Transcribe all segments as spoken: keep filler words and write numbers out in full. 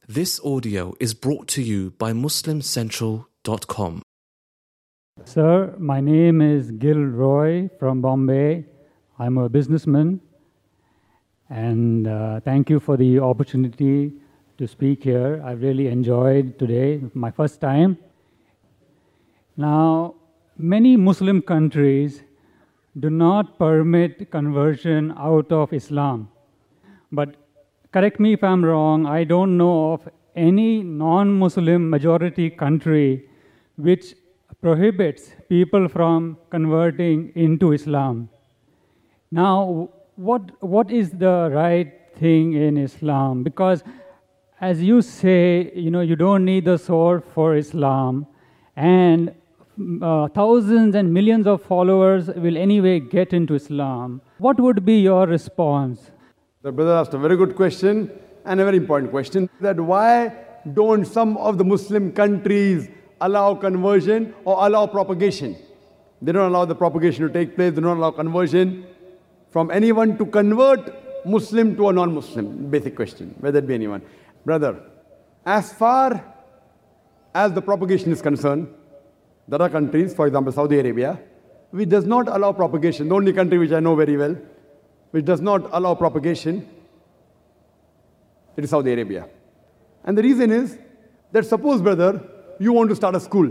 This audio is brought to you by Muslim Central dot com. Sir, my name is Gil Roy from Bombay. I'm a businessman, and uh, thank you for the opportunity to speak here. I really enjoyed today, my first time. Now, many Muslim countries do not permit conversion out of Islam. But correct me if I'm wrong, I don't know of any non-Muslim majority country which prohibits people from converting into Islam. Now, what what is the right thing in Islam? Because as you say, you know, you don't need the sword for Islam, and uh, thousands and millions of followers will anyway get into Islam. What would be your response? The brother asked a very good question and a very important question, that why don't some of the Muslim countries allow conversion or allow propagation? They don't allow the propagation to take place, they don't allow conversion from anyone to convert Muslim to a non-Muslim. Basic question, whether it be anyone. Brother, as far as the propagation is concerned, there are countries, for example Saudi Arabia, which does not allow propagation. The only country which I know very well, which does not allow propagation, it is Saudi Arabia. And the reason is that suppose, brother, you want to start a school.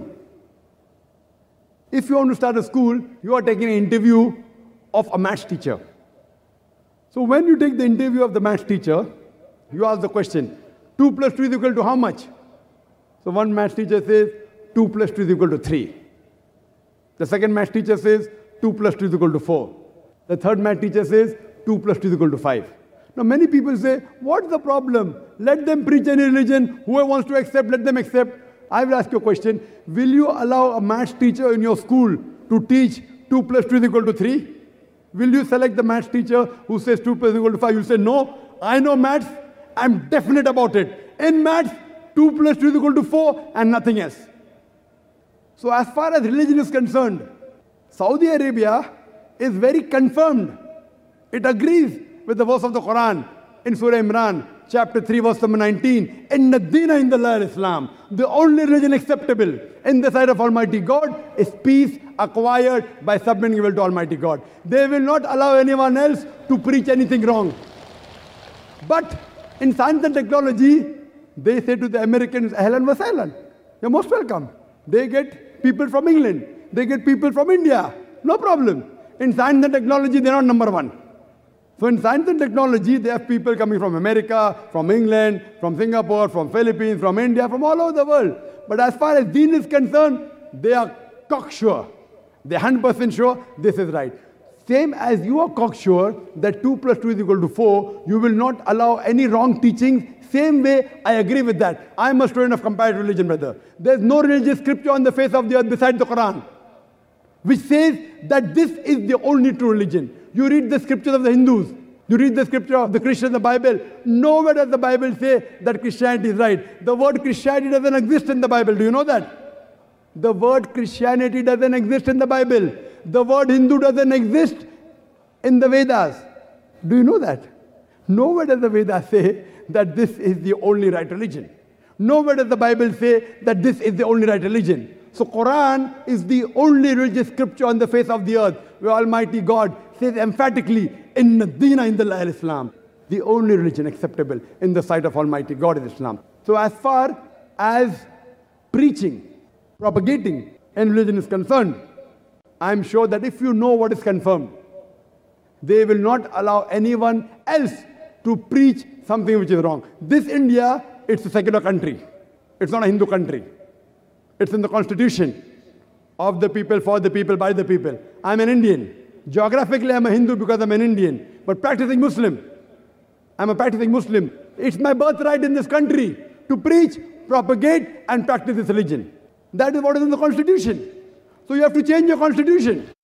If you want to start a school, you are taking an interview of a maths teacher. So when you take the interview of the maths teacher, you ask the question, two plus two is equal to how much? So one maths teacher says, two plus two is equal to three. The second maths teacher says, two plus two is equal to four. The third math teacher says, two plus two is equal to five. Now many people say, what's the problem? Let them preach any religion. Whoever wants to accept, let them accept. I will ask you a question. Will you allow a maths teacher in your school to teach two plus two is equal to three? Will you select the maths teacher who says two plus two is equal to five? You say, no, I know maths. I'm definite about it. In maths, two plus two is equal to four and nothing else. So as far as religion is concerned, Saudi Arabia is very confirmed. It agrees with the verse of the Quran in Surah Imran, chapter three, verse number nineteen. Inna dina indallah Islam. The only religion acceptable in the sight of Almighty God is peace acquired by submitting will to Almighty God. They will not allow anyone else to preach anything wrong. But in science and technology, they say to the Americans, ahlan wa sahlan. You're most welcome. They get people from England. They get people from India. No problem. In science and technology, they're not number one. So in science and technology, they have people coming from America, from England, from Singapore, from Philippines, from India, from all over the world. But as far as deen is concerned, they are cocksure. They're one hundred percent sure this is right. Same as you are cocksure that two plus two is equal to four, you will not allow any wrong teachings. Same way, I agree with that. I'm a student of comparative religion, brother. There's no religious scripture on the face of the earth besides the Quran, which says that this is the only true religion. You read the scriptures of the Hindus, you read the scripture of the Christians, the Bible. Nowhere does the Bible say that Christianity is right. The word Christianity doesn't exist in the Bible. Do you know that? The word Christianity doesn't exist in the Bible. The word Hindu doesn't exist in the Vedas. Do you know that? Nowhere does the Vedas say that this is the only right religion. Nowhere does the Bible say that this is the only right religion. So Quran is the only religious scripture on the face of the earth where Almighty God says emphatically, Inna dina indallah Islam. The only religion acceptable in the sight of Almighty God is Islam. So as far as preaching, propagating in religion is concerned, I'm sure that if you know what is confirmed, they will not allow anyone else to preach something which is wrong. This India, it's a secular country. It's not a Hindu country. It's in the constitution of the people, for the people, by the people. I'm an Indian. Geographically, I'm a Hindu because I'm an Indian. But practicing Muslim. I'm a practicing Muslim. It's my birthright in this country to preach, propagate, and practice this religion. That is what is in the constitution. So you have to change your constitution.